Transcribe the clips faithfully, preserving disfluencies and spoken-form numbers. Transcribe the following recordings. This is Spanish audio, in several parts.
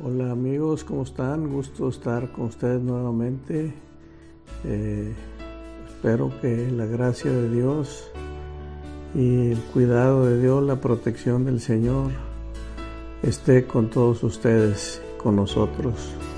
Hola amigos, ¿cómo están? Gusto estar con ustedes nuevamente. Eh, espero que la gracia de Dios y el cuidado de Dios, la protección del Señor esté con todos ustedes, con nosotros.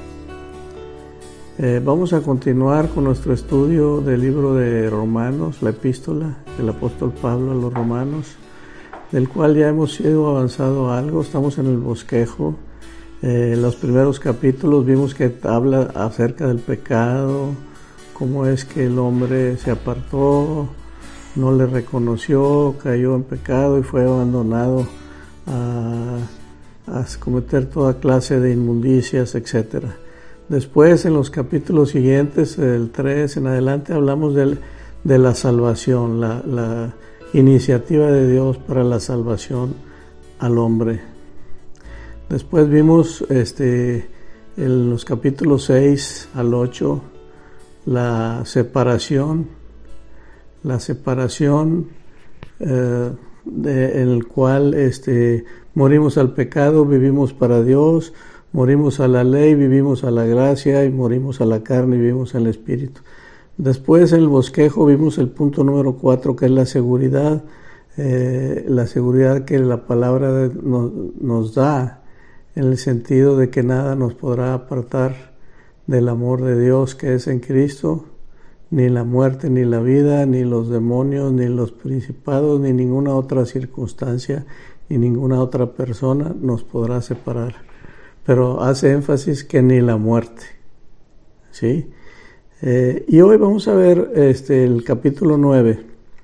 Eh, vamos a continuar con nuestro estudio del libro de Romanos, la epístola del apóstol Pablo a los Romanos, del cual ya hemos ido avanzado algo. Estamos en el bosquejo. En eh, los primeros capítulos vimos que habla acerca del pecado, cómo es que el hombre se apartó, no le reconoció, cayó en pecado y fue abandonado a, a cometer toda clase de inmundicias, etcétera. Después, en los capítulos siguientes, el tres en adelante, hablamos de, de la salvación, la, la iniciativa de Dios para la salvación al hombre. Después vimos este, en los capítulos seis al ocho la separación, la separación eh, de, en el cual este, morimos al pecado, vivimos para Dios, morimos a la ley, vivimos a la gracia, y morimos a la carne y vivimos al Espíritu. Después en el bosquejo vimos el punto número cuatro, que es la seguridad, eh, la seguridad que la palabra de, nos, nos da, en el sentido de que nada nos podrá apartar del amor de Dios que es en Cristo, ni la muerte, ni la vida, ni los demonios, ni los principados, ni ninguna otra circunstancia, ni ninguna otra persona nos podrá separar. Pero hace énfasis que ni la muerte, ¿sí? Eh, y hoy vamos a ver este, el capítulo nueve,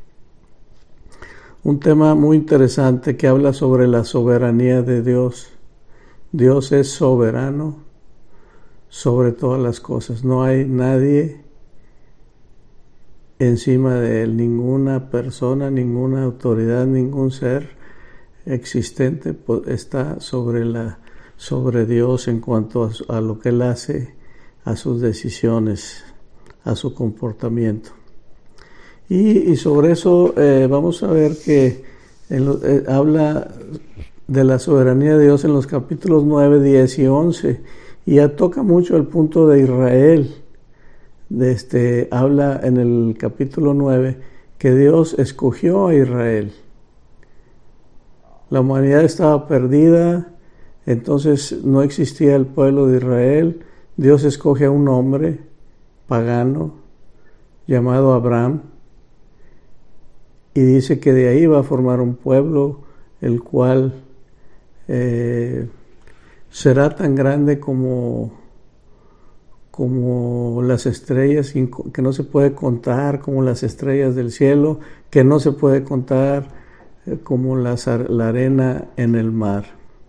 un tema muy interesante que habla sobre la soberanía de Dios. Dios es soberano sobre todas las cosas. No hay nadie encima de él, ninguna persona, ninguna autoridad, ningún ser existente está sobre, la, sobre Dios en cuanto a, a lo que él hace, a sus decisiones, a su comportamiento. Y, y sobre eso eh, vamos a ver que en lo, eh, habla de la soberanía de Dios en los capítulos nueve, diez y once, y ya toca mucho el punto de Israel. De este, habla en el capítulo nueve que Dios escogió a Israel. La humanidad estaba perdida, entonces no existía el pueblo de Israel. Dios escoge a un hombre pagano llamado Abraham y dice que de ahí va a formar un pueblo el cual Eh, será tan grande como, como las estrellas, que no se puede contar, como las estrellas del cielo, que no se puede contar eh, como las, la arena en el mar.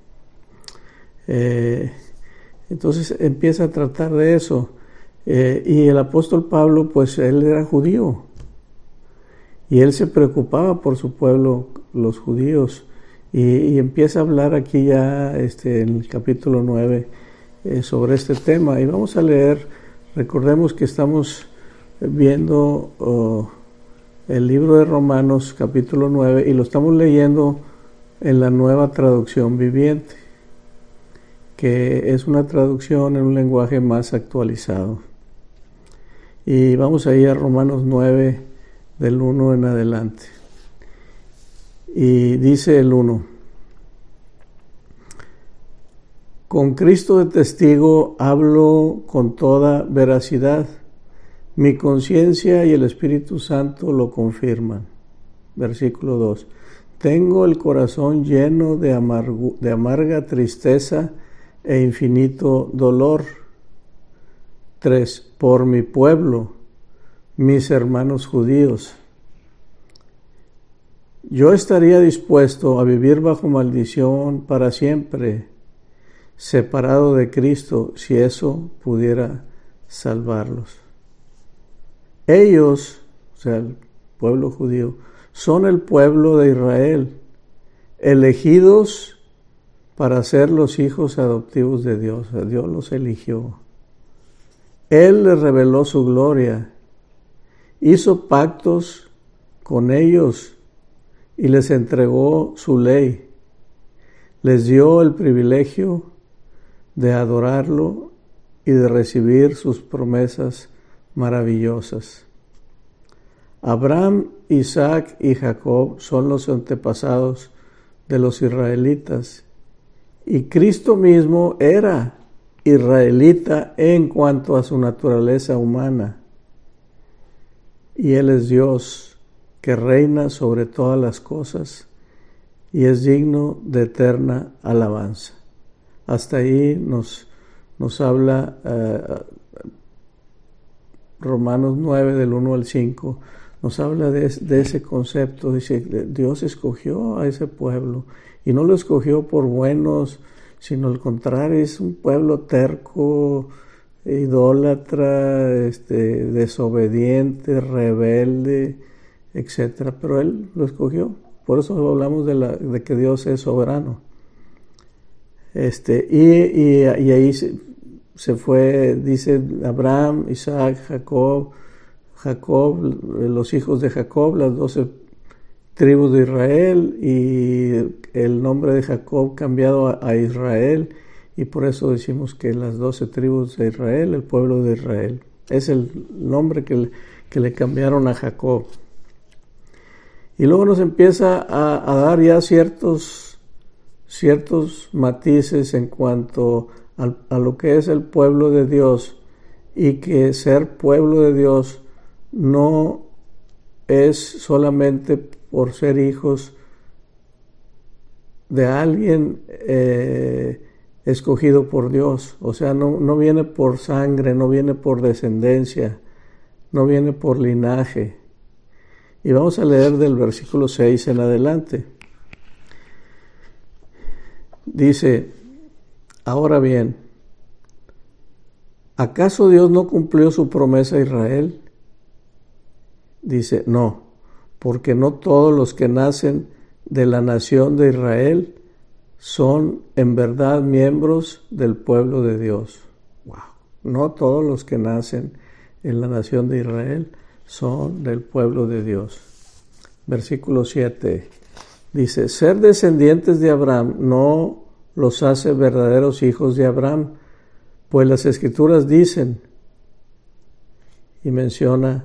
Eh, entonces empieza a tratar de eso. Eh, y el apóstol Pablo, pues él era judío, y él se preocupaba por su pueblo, los judíos. Y, y empieza a hablar aquí ya este, en el capítulo nueve eh, sobre este tema. Y vamos a leer, recordemos que estamos viendo oh, el libro de Romanos capítulo nueve y lo estamos leyendo en la Nueva Traducción Viviente, que es una traducción en un lenguaje más actualizado. Y vamos a ir a Romanos nueve del uno en adelante. Y dice el uno: con Cristo de testigo hablo con toda veracidad, mi conciencia y el Espíritu Santo lo confirman. Versículo dos: tengo el corazón lleno de, amargu, de amarga tristeza e infinito dolor. tres. Por mi pueblo, mis hermanos judíos. Yo estaría dispuesto a vivir bajo maldición para siempre, separado de Cristo, si eso pudiera salvarlos. Ellos, o sea, el pueblo judío, son el pueblo de Israel, elegidos para ser los hijos adoptivos de Dios. O sea, Dios los eligió. Él les reveló su gloria, hizo pactos con ellos y les entregó su ley. Les dio el privilegio de adorarlo y de recibir sus promesas maravillosas. Abraham, Isaac y Jacob son los antepasados de los israelitas, y Cristo mismo era israelita en cuanto a su naturaleza humana, y Él es Dios que reina sobre todas las cosas y es digno de eterna alabanza. Hasta ahí nos, nos habla uh, Romanos nueve del uno al cinco, nos habla de, de ese concepto. Dice, Dios escogió a ese pueblo y no lo escogió por buenos, sino al contrario, es un pueblo terco, idólatra, este, desobediente, rebelde, etcétera. Pero Él lo escogió. Por eso hablamos de, la, de que Dios es soberano. Este, y, y, y ahí se, se fue, dice Abraham, Isaac, Jacob, Jacob, los hijos de Jacob, las doce tribus de Israel, y el nombre de Jacob cambiado a, a Israel, y por eso decimos que las doce tribus de Israel, el pueblo de Israel, es el nombre que le, que le cambiaron a Jacob. Y luego nos empieza a, a dar ya ciertos, ciertos matices en cuanto a, a lo que es el pueblo de Dios, y que ser pueblo de Dios no es solamente por ser hijos de alguien eh, escogido por Dios. O sea, no, no viene por sangre, no viene por descendencia, no viene por linaje. Y vamos a leer del versículo seis en adelante. Dice, ahora bien, ¿acaso Dios no cumplió su promesa a Israel? Dice, no, porque no todos los que nacen de la nación de Israel son en verdad miembros del pueblo de Dios. Wow. No todos los que nacen en la nación de Israel son del pueblo de Dios. Versículo siete dice, ser descendientes de Abraham no los hace verdaderos hijos de Abraham, pues las Escrituras dicen, y menciona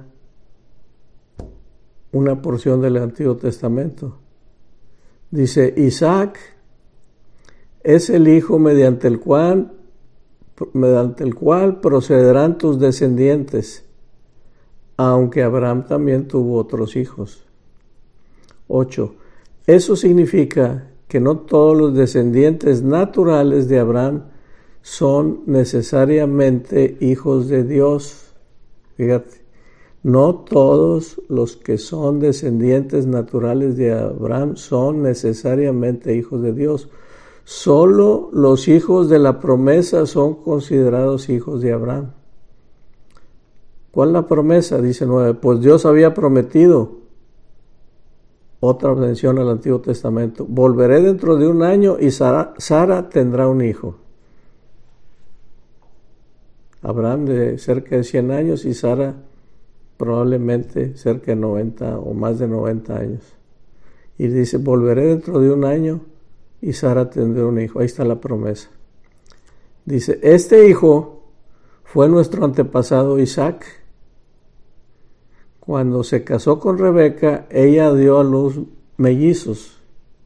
una porción del Antiguo Testamento. Dice, Isaac es el hijo mediante el cual, mediante el cual procederán tus descendientes, aunque Abraham también tuvo otros hijos. ocho. Eso significa que no todos los descendientes naturales de Abraham son necesariamente hijos de Dios. Fíjate. No todos los que son descendientes naturales de Abraham son necesariamente hijos de Dios. Solo los hijos de la promesa son considerados hijos de Abraham. ¿Cuál es la promesa? Dice nueve. Pues Dios había prometido, otra mención al Antiguo Testamento, volveré dentro de un año y Sara, Sara tendrá un hijo. Abraham de cerca de cien años y Sara probablemente cerca de noventa o más de noventa años. Y dice, volveré dentro de un año y Sara tendrá un hijo. Ahí está la promesa. Dice, este hijo fue nuestro antepasado Isaac. Cuando se casó con Rebeca, ella dio a luz mellizos.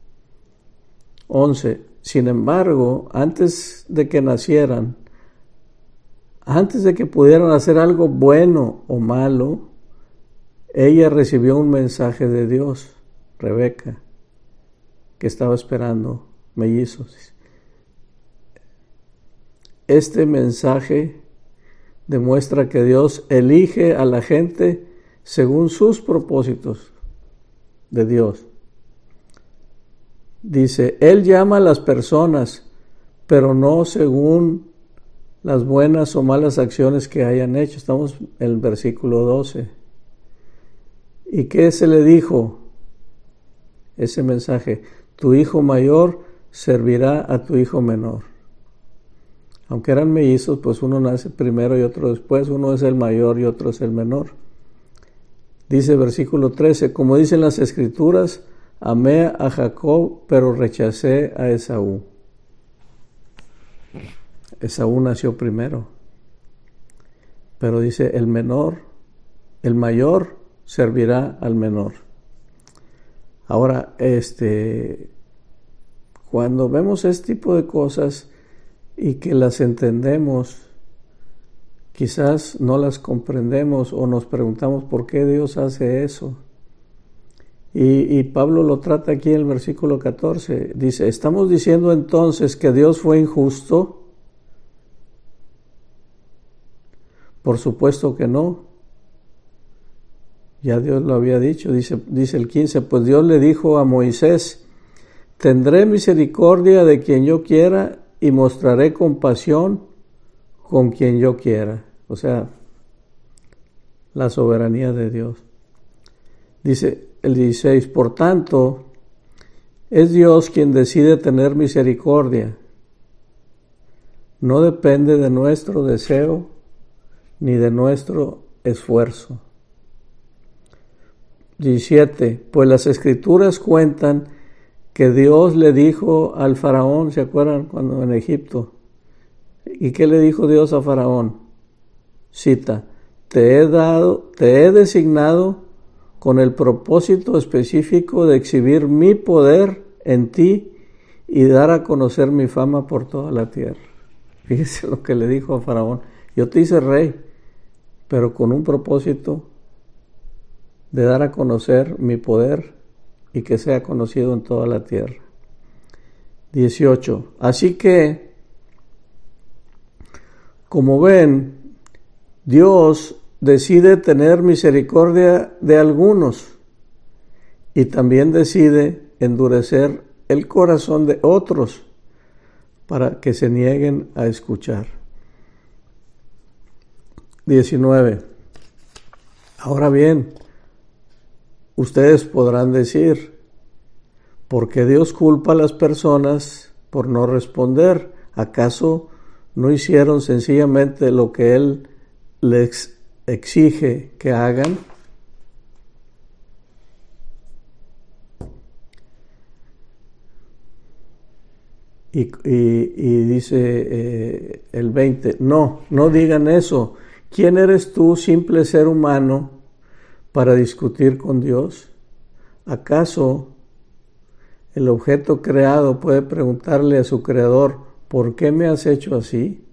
once. Sin embargo, antes de que nacieran, antes de que pudieran hacer algo bueno o malo, ella recibió un mensaje de Dios, Rebeca, que estaba esperando mellizos. Este mensaje demuestra que Dios elige a la gente según sus propósitos de Dios. Dice, Él llama a las personas, pero no según las buenas o malas acciones que hayan hecho. Estamos en el versículo doce. ¿Y qué se le dijo? Ese mensaje, tu hijo mayor servirá a tu hijo menor. Aunque eran mellizos, pues uno nace primero y otro después, uno es el mayor y otro es el menor. Dice versículo trece, como dicen las Escrituras, amé a Jacob, pero rechacé a Esaú. Esaú nació primero. Pero dice, el menor, el mayor servirá al menor. Ahora, este, cuando vemos este tipo de cosas y que las entendemos, quizás no las comprendemos o nos preguntamos por qué Dios hace eso. Y, y Pablo lo trata aquí en el versículo catorce. Dice, ¿estamos diciendo entonces que Dios fue injusto? Por supuesto que no. Ya Dios lo había dicho. Dice, dice el quince, pues Dios le dijo a Moisés, tendré misericordia de quien yo quiera y mostraré compasión con quien yo quiera. O sea, la soberanía de Dios. Dice el dieciséis, por tanto, es Dios quien decide tener misericordia. No depende de nuestro deseo ni de nuestro esfuerzo. diecisiete, pues las Escrituras cuentan que Dios le dijo al faraón, ¿se acuerdan cuando en Egipto? ¿Y qué le dijo Dios a Faraón? Cita, te he dado, te he designado con el propósito específico de exhibir mi poder en ti y dar a conocer mi fama por toda la tierra. Fíjese lo que le dijo a Faraón, yo te hice rey, pero con un propósito de dar a conocer mi poder y que sea conocido en toda la tierra. dieciocho. Así que, como ven, Dios decide tener misericordia de algunos y también decide endurecer el corazón de otros para que se nieguen a escuchar. diecinueve. Ahora bien, ustedes podrán decir, ¿por qué Dios culpa a las personas por no responder? ¿Acaso no hicieron sencillamente lo que Él les exige que hagan? Y, y, y dice eh, el veinte, no, no digan eso. ¿Quién eres tú, simple ser humano, para discutir con Dios? ¿Acaso el objeto creado puede preguntarle a su creador, ¿por qué me has hecho así?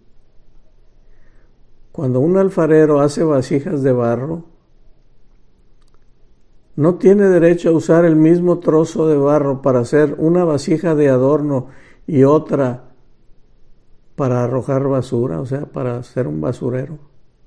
Cuando un alfarero hace vasijas de barro, no tiene derecho a usar el mismo trozo de barro para hacer una vasija de adorno y otra para arrojar basura, o sea, para hacer un basurero.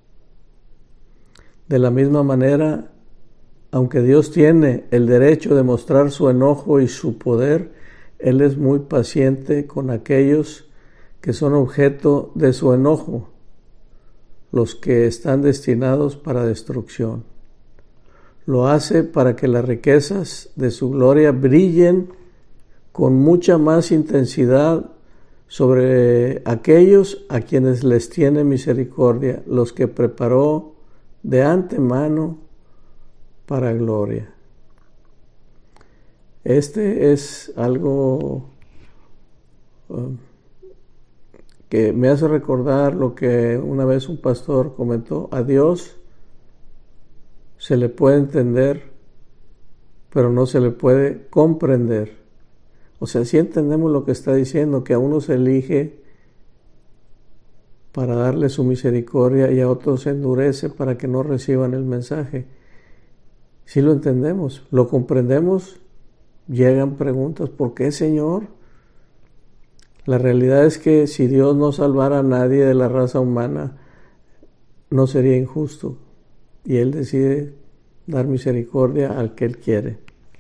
De la misma manera, aunque Dios tiene el derecho de mostrar su enojo y su poder, Él es muy paciente con aquellos que son objeto de su enojo, los que están destinados para destrucción. Lo hace para que las riquezas de su gloria brillen con mucha más intensidad sobre aquellos a quienes les tiene misericordia, los que preparó de antemano para gloria. Este es algo um, que me hace recordar lo que una vez un pastor comentó. A Dios se le puede entender, pero no se le puede comprender. O sea, si entendemos lo que está diciendo, que a uno se elige para darle su misericordia y a otros se endurece para que no reciban el mensaje. Si lo entendemos, lo comprendemos, llegan preguntas, ¿por qué, Señor? La realidad es que si Dios no salvara a nadie de la raza humana, no sería injusto. Y Él decide dar misericordia al que Él quiere.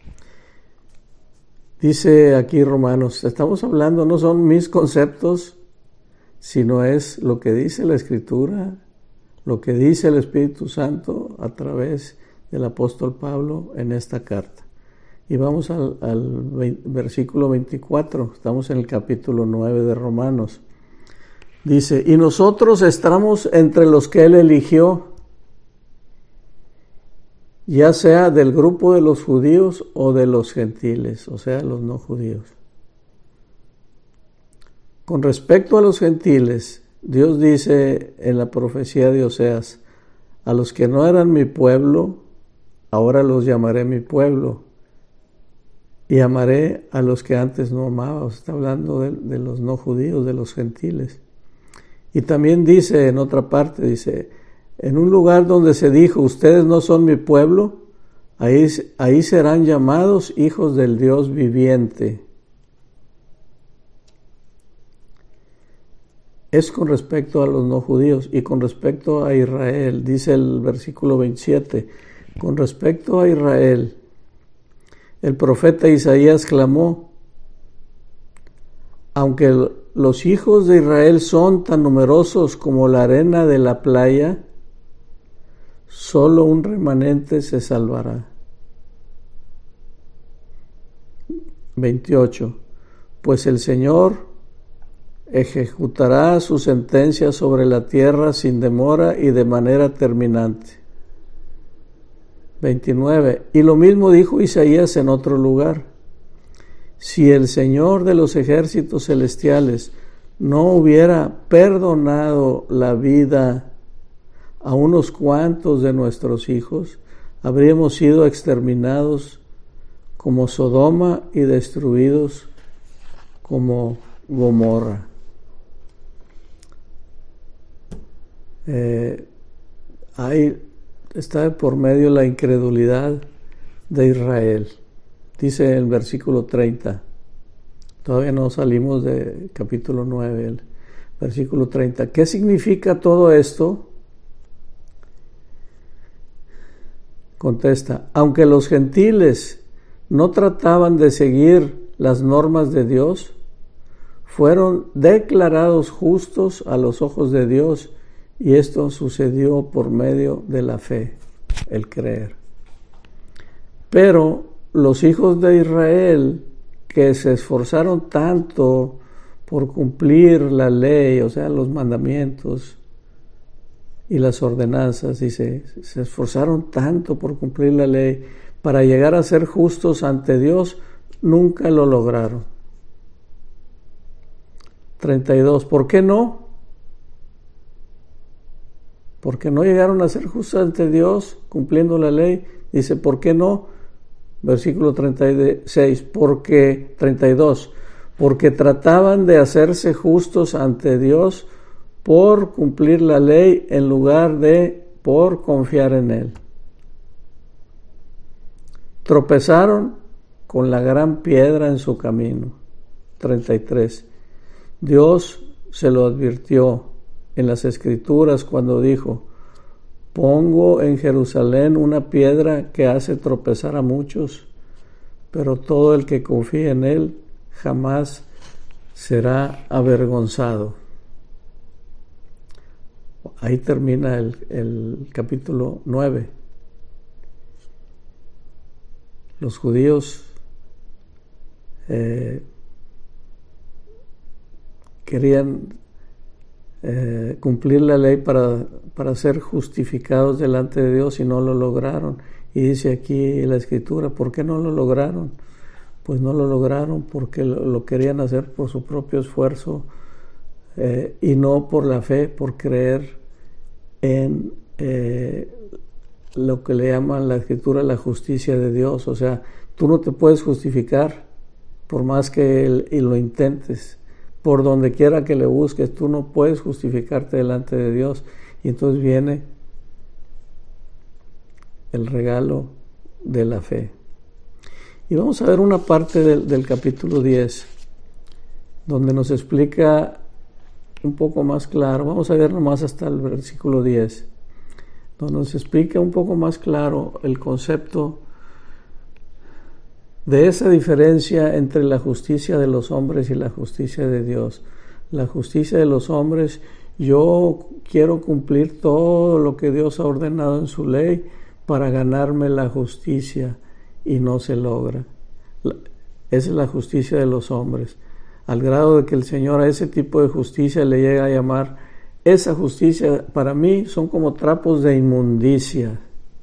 Dice aquí Romanos, estamos hablando, no son mis conceptos, sino es lo que dice la Escritura, lo que dice el Espíritu Santo a través del apóstol Pablo en esta carta. Y vamos al, al versículo veinticuatro, estamos en el capítulo nueve de Romanos. Dice, y nosotros estamos entre los que Él eligió, ya sea del grupo de los judíos o de los gentiles, o sea, los no judíos. Con respecto a los gentiles, Dios dice en la profecía de Oseas, a los que no eran mi pueblo, ahora los llamaré mi pueblo, y amaré a los que antes no amaba. Está hablando de, de los no judíos, de los gentiles. Y también dice en otra parte, dice, en un lugar donde se dijo, ustedes no son mi pueblo, ahí, ahí serán llamados hijos del Dios viviente. Es con respecto a los no judíos y con respecto a Israel, dice el versículo veintisiete, con respecto a Israel, el profeta Isaías clamó, aunque los hijos de Israel son tan numerosos como la arena de la playa, solo un remanente se salvará. veintiocho. Pues el Señor ejecutará su sentencia sobre la tierra sin demora y de manera terminante. veintinueve. Y lo mismo dijo Isaías en otro lugar. Si el Señor de los ejércitos celestiales no hubiera perdonado la vida a unos cuantos de nuestros hijos, habríamos sido exterminados como Sodoma y destruidos como Gomorra. Eh, ahí está por medio la incredulidad de Israel. Dice el versículo treinta, todavía no salimos de capítulo nueve, el versículo treinta. ¿Qué significa todo esto? Contesta, aunque los gentiles no trataban de seguir las normas de Dios, fueron declarados justos a los ojos de Dios, y esto sucedió por medio de la fe, el creer. Pero los hijos de Israel, que se esforzaron tanto por cumplir la ley, o sea, los mandamientos y las ordenanzas, dice, se esforzaron tanto por cumplir la ley para llegar a ser justos ante Dios, nunca lo lograron. treinta y dos. ¿Por qué no? Porque no llegaron a ser justos ante Dios cumpliendo la ley. Dice, ¿por qué no? Versículo treinta y seis, porque, treinta y dos, porque trataban de hacerse justos ante Dios por cumplir la ley en lugar de por confiar en Él. Tropezaron con la gran piedra en su camino. treinta y tres. Dios se lo advirtió en las Escrituras cuando dijo, pongo en Jerusalén una piedra que hace tropezar a muchos, pero todo el que confía en Él jamás será avergonzado. Ahí termina el, el capítulo nueve. Los judíos eh, querían eh, cumplir la ley para, para ser justificados delante de Dios y no lo lograron. Y dice aquí la Escritura, ¿por qué no lo lograron? Pues no lo lograron porque lo, lo querían hacer por su propio esfuerzo eh, y no por la fe, por creer en eh, lo que le llaman la Escritura la justicia de Dios. O sea, tú no te puedes justificar por más que él, y lo intentes. Por donde quiera que le busques, tú no puedes justificarte delante de Dios. Y entonces viene el regalo de la fe. Y vamos a ver una parte del, del capítulo diez, donde nos explica un poco más claro. Vamos a ver nomás hasta el versículo diez, donde nos explica un poco más claro el concepto de esa diferencia entre la justicia de los hombres y la justicia de Dios. La justicia de los hombres, yo quiero cumplir todo lo que Dios ha ordenado en su ley para ganarme la justicia y no se logra. Esa es la justicia de los hombres, al grado de que el Señor a ese tipo de justicia le llega a llamar, esa justicia para mí son como trapos de inmundicia.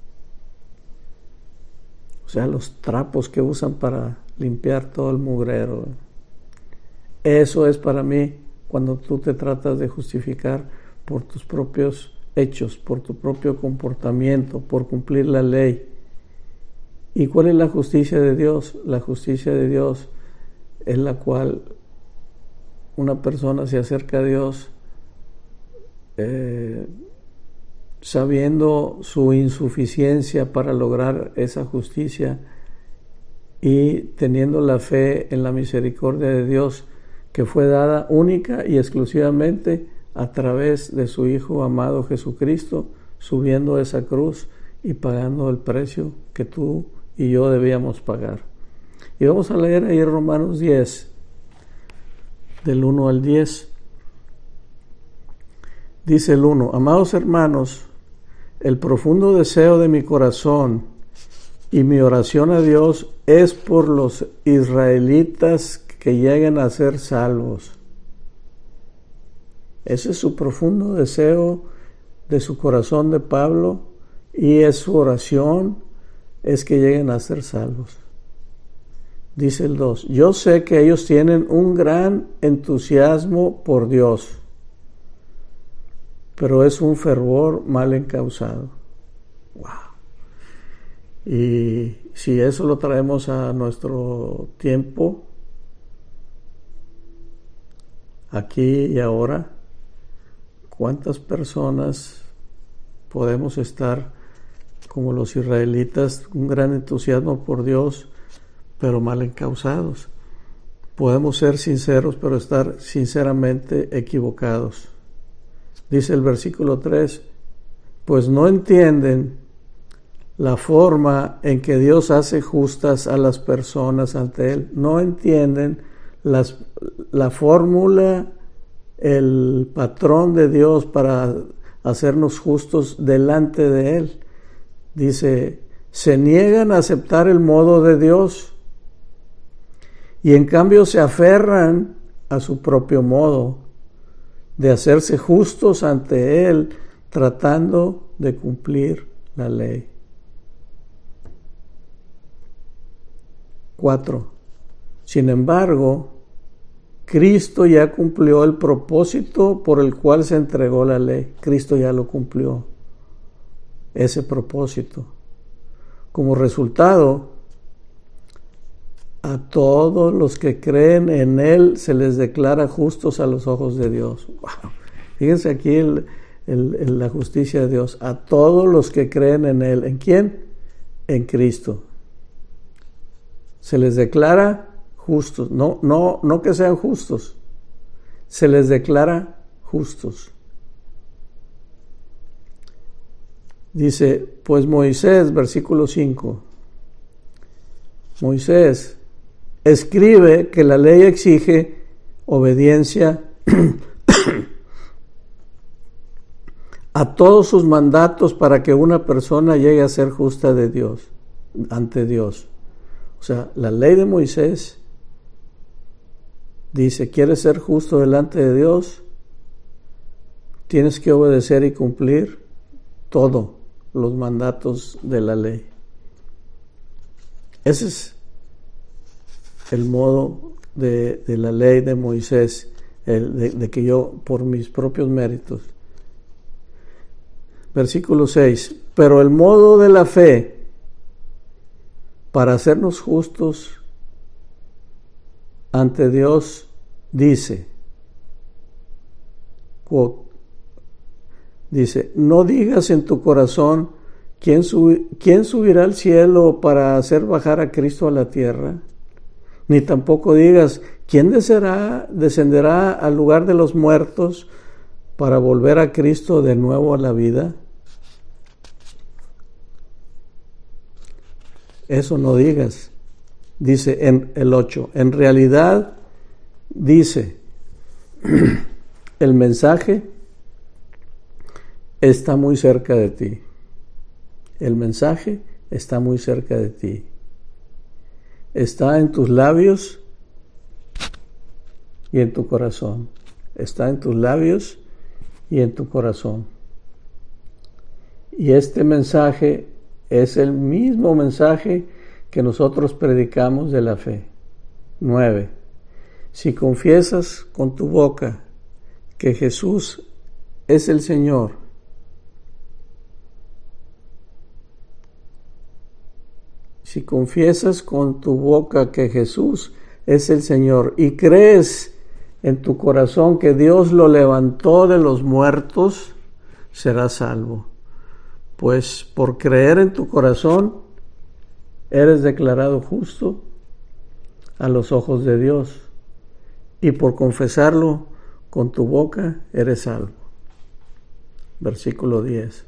O sea, los trapos que usan para limpiar todo el mugrero. Eso es para mí cuando tú te tratas de justificar por tus propios hechos, por tu propio comportamiento, por cumplir la ley. ¿Y cuál es la justicia de Dios? La justicia de Dios es la cual una persona se acerca a Dios eh, sabiendo su insuficiencia para lograr esa justicia y teniendo la fe en la misericordia de Dios que fue dada única y exclusivamente a través de su Hijo amado Jesucristo, subiendo a esa cruz y pagando el precio que tú y yo debíamos pagar. Y vamos a leer ahí Romanos diez, del uno al diez. Dice el uno: Amados hermanos, el profundo deseo de mi corazón y mi oración a Dios es por los israelitas que lleguen a ser salvos. Ese es su profundo deseo de su corazón de Pablo, y es su oración, es que lleguen a ser salvos. Dice el dos: Yo sé que ellos tienen un gran entusiasmo por Dios, pero es un fervor mal encausado. Wow. Y si eso lo traemos a nuestro tiempo, aquí y ahora, ¿cuántas personas podemos estar como los israelitas, un gran entusiasmo por Dios, pero mal encausados? Podemos ser sinceros, pero estar sinceramente equivocados. Dice el versículo tres: Pues no entienden la forma en que Dios hace justas a las personas ante Él. No entienden las, la fórmula, el patrón de Dios para hacernos justos delante de Él. Dice, se niegan a aceptar el modo de Dios y en cambio se aferran a su propio modo de hacerse justos ante Él, tratando de cumplir la ley. Cuatro. Sin embargo, Cristo ya cumplió el propósito por el cual se entregó la ley. Cristo ya lo cumplió, ese propósito. Como resultado, a todos los que creen en Él se les declara justos a los ojos de Dios. Wow. Fíjense aquí el, el, el, la justicia de Dios. A todos los que creen en Él. ¿En quién? En Cristo. Se les declara justos. No, no, no que sean justos. Se les declara justos. Dice, pues Moisés, versículo cinco. Moisés escribe que la ley exige obediencia a todos sus mandatos para que una persona llegue a ser justa de Dios, ante Dios. O sea, la ley de Moisés dice, ¿quieres ser justo delante de Dios? Tienes que obedecer y cumplir todos los mandatos de la ley. Ese es el modo de, de la ley de Moisés, el de, de que yo, por mis propios méritos. Versículo seis. Pero el modo de la fe para hacernos justos ante Dios dice, quote, dice, no digas en tu corazón, ¿quién, sub, ¿quién subirá al cielo para hacer bajar a Cristo a la tierra? Ni tampoco digas, ¿quién descenderá, descenderá al lugar de los muertos para volver a Cristo de nuevo a la vida? Eso no digas. Dice en el ocho, en realidad dice, el mensaje está muy cerca de ti. El mensaje está muy cerca de ti. Está en tus labios y en tu corazón. Está en tus labios y en tu corazón. Y este mensaje es el mismo mensaje que nosotros predicamos de la fe. nueve. Si confiesas con tu boca que Jesús es el Señor, si confiesas con tu boca que Jesús es el Señor y crees en tu corazón que Dios lo levantó de los muertos, serás salvo. Pues por creer en tu corazón, eres declarado justo a los ojos de Dios, y por confesarlo con tu boca, eres salvo. Versículo diez.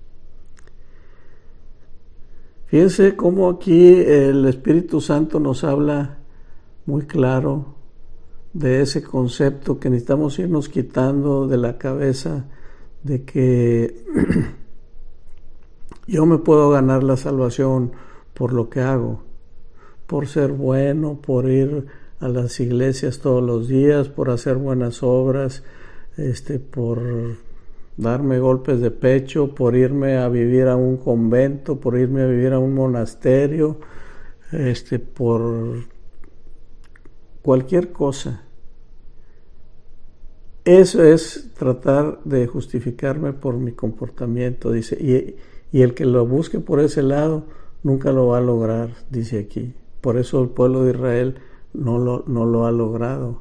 Fíjense cómo aquí el Espíritu Santo nos habla muy claro de ese concepto que necesitamos irnos quitando de la cabeza, de que yo me puedo ganar la salvación por lo que hago, por ser bueno, por ir a las iglesias todos los días, por hacer buenas obras, este, por darme golpes de pecho, por irme a vivir a un convento, por irme a vivir a un monasterio, este, por cualquier cosa. Eso es tratar de justificarme por mi comportamiento, dice, y, y el que lo busque por ese lado nunca lo va a lograr, dice aquí. Por eso el pueblo de Israel no lo, no lo ha logrado.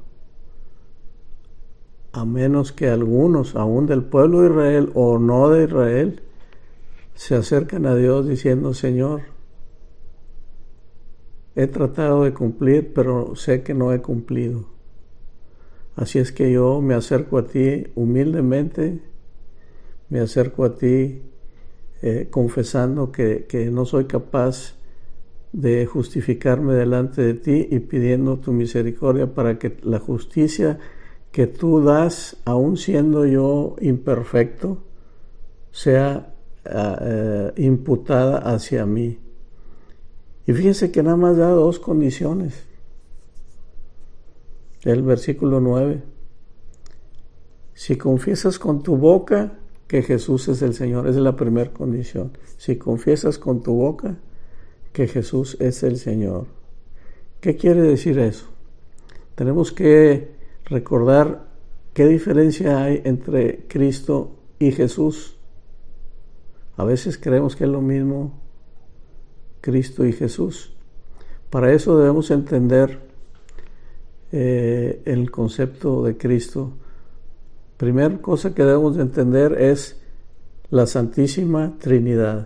A menos que algunos, aún del pueblo de Israel o no de Israel, se acercan a Dios diciendo: Señor, he tratado de cumplir, pero sé que no he cumplido. Así es que yo me acerco a ti humildemente, me acerco a ti eh, confesando que, que no soy capaz de justificarme delante de ti y pidiendo tu misericordia para que la justicia que tú das, aun siendo yo imperfecto, sea uh, uh, imputada hacia mí. Y fíjense que nada más da dos condiciones. El versículo nueve. Si confiesas con tu boca que Jesús es el Señor, esa es la primera condición. Si confiesas con tu boca que Jesús es el Señor. ¿Qué quiere decir eso? Tenemos que recordar qué diferencia hay entre Cristo y Jesús. A veces creemos que es lo mismo Cristo y Jesús. Para eso debemos entender eh, el concepto de Cristo. Primera cosa que debemos de entender es la Santísima Trinidad.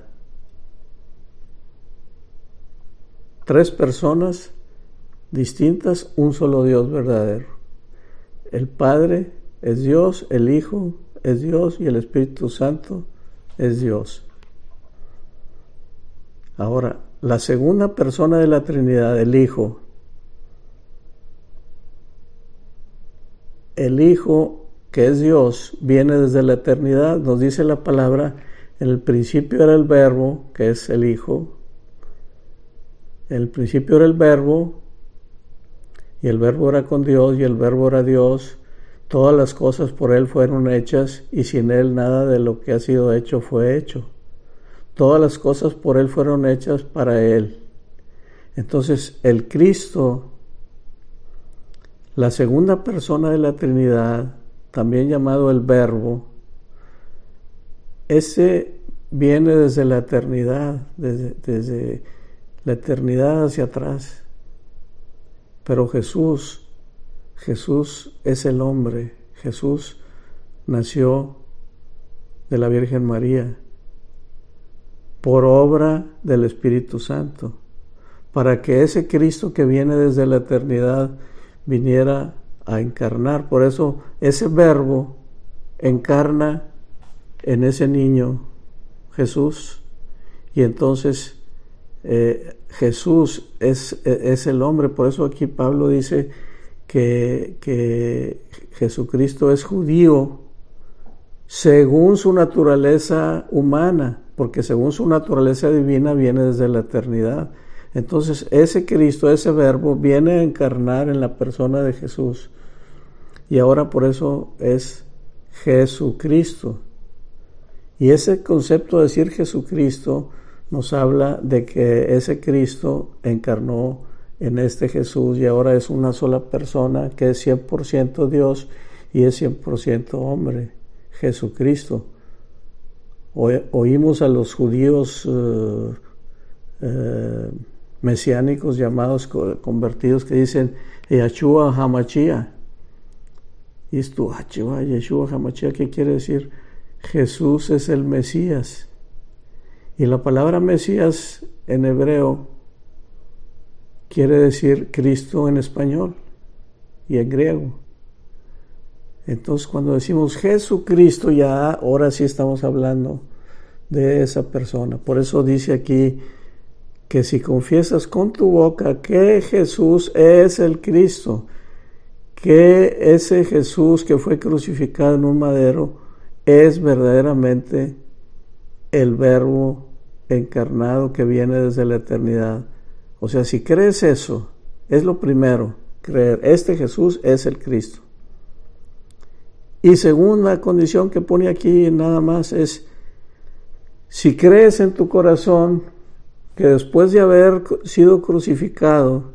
Tres personas distintas, un solo Dios verdadero. El Padre es Dios, el Hijo es Dios y el Espíritu Santo es Dios. Ahora, la segunda persona de la Trinidad, el Hijo. El Hijo, que es Dios, viene desde la eternidad. Nos dice la palabra: en el principio era el Verbo, que es el Hijo. En el principio era el Verbo, y el Verbo era con Dios, y el Verbo era Dios. Todas las cosas por Él fueron hechas, y sin Él nada de lo que ha sido hecho fue hecho. Todas las cosas por Él fueron hechas para Él. Entonces, el Cristo, la segunda persona de la Trinidad, también llamado el Verbo, ese viene desde la eternidad, desde, desde la eternidad hacia atrás. Pero Jesús, Jesús es el hombre. Jesús nació de la Virgen María por obra del Espíritu Santo, para que ese Cristo que viene desde la eternidad viniera a encarnar. Por eso ese Verbo encarna en ese niño Jesús, y entonces eh, Jesús es, es el hombre. Por eso aquí Pablo dice que, que Jesucristo es judío según su naturaleza humana, porque según su naturaleza divina viene desde la eternidad. Entonces ese Cristo, ese Verbo, viene a encarnar en la persona de Jesús, y ahora por eso es Jesucristo. Y ese concepto de decir Jesucristo nos habla de que ese Cristo encarnó en este Jesús, y ahora es una sola persona que es cien por ciento Dios y es cien por ciento hombre, Jesucristo. Oímos a los judíos uh, uh, mesiánicos llamados convertidos que dicen Yeshua HaMashiach. Y esto, Yeshua HaMashiach, ¿qué quiere decir? Jesús es el Mesías. Y la palabra Mesías en hebreo quiere decir Cristo en español y en griego. Entonces, cuando decimos Jesucristo, ya ahora sí estamos hablando de esa persona. Por eso dice aquí que si confiesas con tu boca que Jesús es el Cristo, que ese Jesús que fue crucificado en un madero es verdaderamente el Verbo encarnado que viene desde la eternidad. O sea, si crees eso, es lo primero, creer, este Jesús es el Cristo. Y segunda condición que pone aquí nada más es, si crees en tu corazón que después de haber sido crucificado,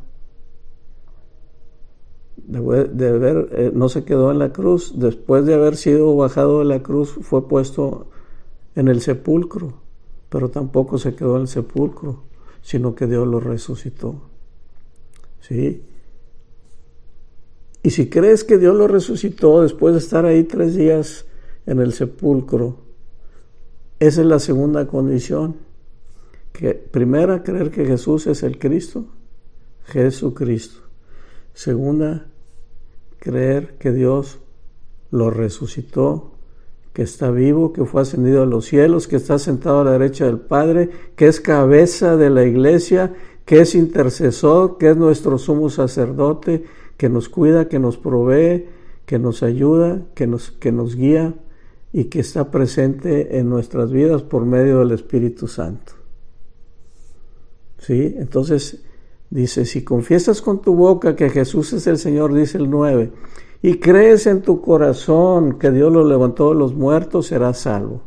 de, de haber, eh, no se quedó en la cruz, después de haber sido bajado de la cruz fue puesto en el sepulcro, pero tampoco se quedó en el sepulcro, sino que Dios lo resucitó. ¿Sí? Y si crees que Dios lo resucitó después de estar ahí tres días en el sepulcro, esa es la segunda condición. Que, primera, creer que Jesús es el Cristo, Jesucristo. Segunda, creer que Dios lo resucitó, que está vivo, que fue ascendido a los cielos, que está sentado a la derecha del Padre, que es cabeza de la iglesia, que es intercesor, que es nuestro sumo sacerdote, que nos cuida, que nos provee, que nos ayuda, que nos, que nos guía y que está presente en nuestras vidas por medio del Espíritu Santo. ¿Sí? Entonces dice, si confiesas con tu boca que Jesús es el Señor, dice el nueve, y crees en tu corazón que Dios lo levantó de los muertos, serás salvo.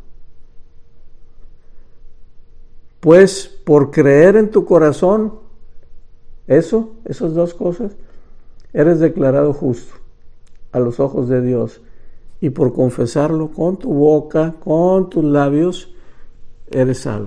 Pues por creer en tu corazón, eso, esas dos cosas, eres declarado justo a los ojos de Dios, y por confesarlo con tu boca, con tus labios, eres salvo.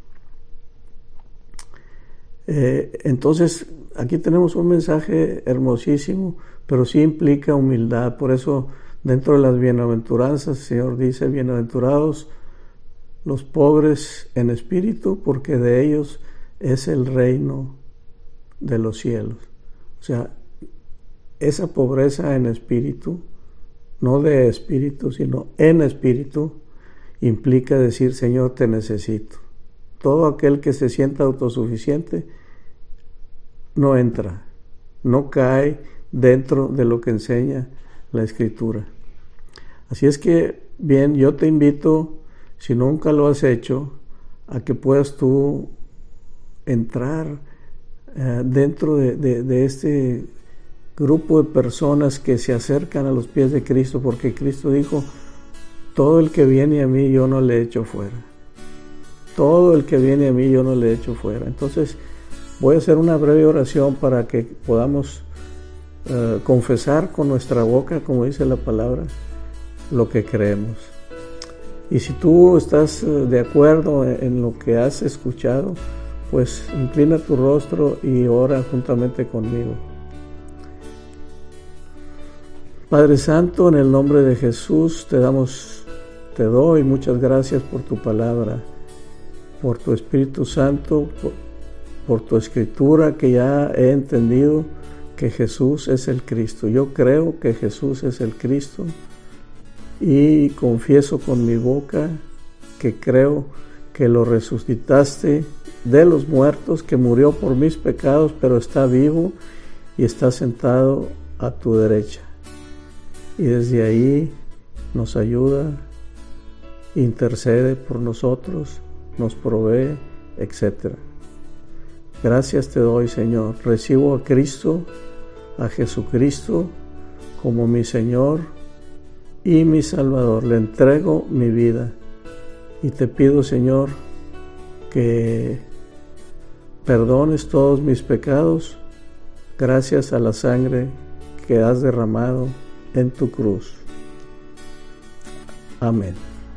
Eh, entonces, aquí tenemos un mensaje hermosísimo, pero sí implica humildad. Por eso, dentro de las bienaventuranzas, el Señor dice, bienaventurados los pobres en espíritu, porque de ellos es el reino de los cielos. O sea, esa pobreza en espíritu, no de espíritu, sino en espíritu, implica decir, Señor, te necesito. Todo aquel que se sienta autosuficiente no entra, no cae dentro de lo que enseña la Escritura. Así es que, bien, yo te invito, si nunca lo has hecho, a que puedas tú entrar eh, dentro de, de, de este grupo de personas que se acercan a los pies de Cristo, porque Cristo dijo, todo el que viene a mí yo no le echo fuera. Todo el que viene a mí yo no le echo fuera. Entonces voy a hacer una breve oración para que podamos uh, confesar con nuestra boca, como dice la palabra, lo que creemos. Y si tú estás uh, de acuerdo en, en lo que has escuchado, pues inclina tu rostro y ora juntamente conmigo. Padre Santo, en el nombre de Jesús te damos, te doy muchas gracias por tu palabra, por tu Espíritu Santo, por, por tu Escritura, que ya he entendido que Jesús es el Cristo. Yo creo que Jesús es el Cristo y confieso con mi boca que creo que lo resucitaste de los muertos, que murió por mis pecados, pero está vivo y está sentado a tu derecha. Y desde ahí nos ayuda, intercede por nosotros, nos provee, etcétera. Gracias te doy, Señor. Recibo a Cristo, a Jesucristo, como mi Señor y mi Salvador. Le entrego mi vida y te pido, Señor, que perdones todos mis pecados gracias a la sangre que has derramado en tu cruz. Amén.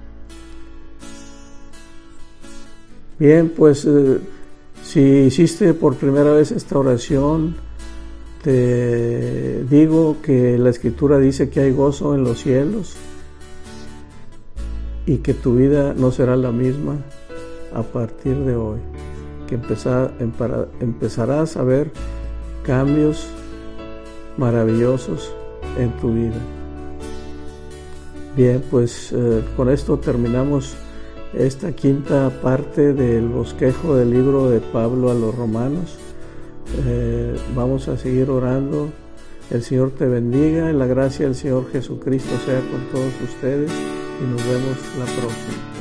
Bien, pues eh, si hiciste por primera vez esta oración, te digo que la Escritura dice que hay gozo en los cielos y que tu vida no será la misma a partir de hoy, que empezar, empezarás a ver cambios maravillosos en tu vida. Bien, pues eh, con esto terminamos esta quinta parte del bosquejo del libro de Pablo a los Romanos. Eh, vamos a seguir orando. El Señor te bendiga y la gracia del Señor Jesucristo sea con todos ustedes y nos vemos la próxima.